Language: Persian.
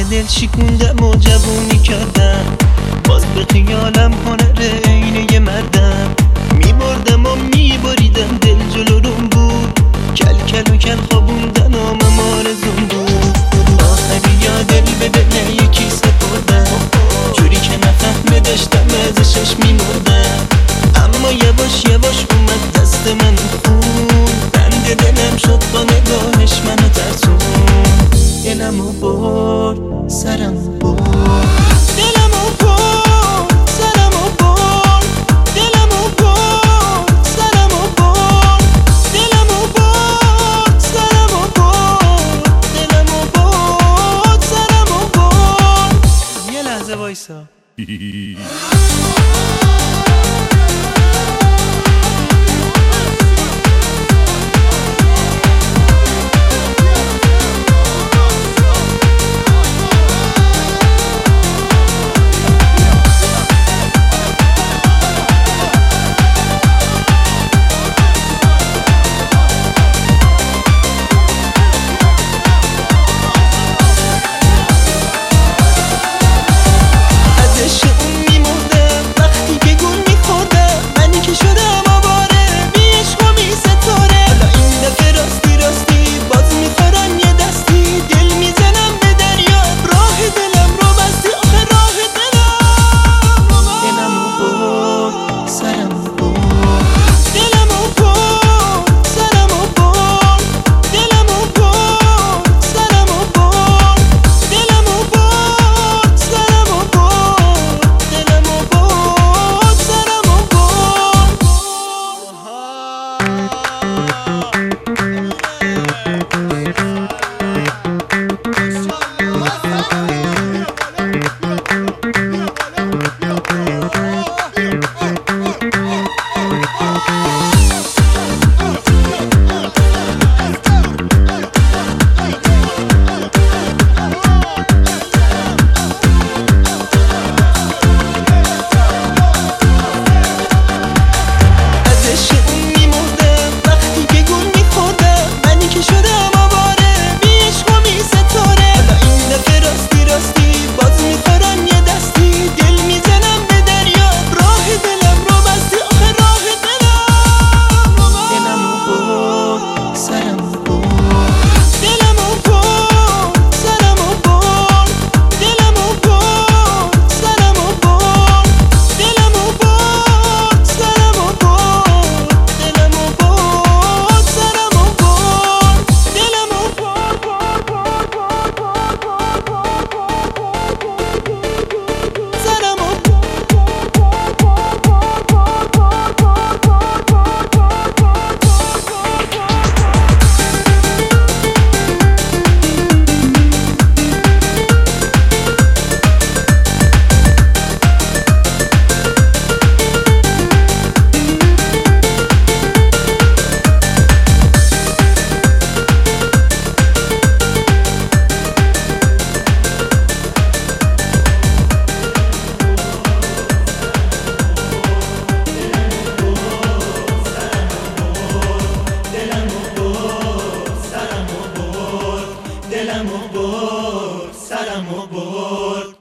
دل شکوندم و جوونی کردم، باز به خیالم هنر عینه مردم. میبردم و میبریدم دل جلوم بود، کل کل و کل خوابوندن و من آرزوم بود. آخری یا دل به دل یکی سپردم، جوری که نفهمه داشتم ازشش میمردم. اما یواش یواش اومد دست من خون، بند دلم شد با نگاهش منو ترسون. دلمو برد سرمو برد، دلمو برد سرمو برد، دلمو برد سرمو برد، دلمو برد سرمو برد، دلمو برد سرمو برد. یه لحظه وایسا. دلمو برد سرمو برد.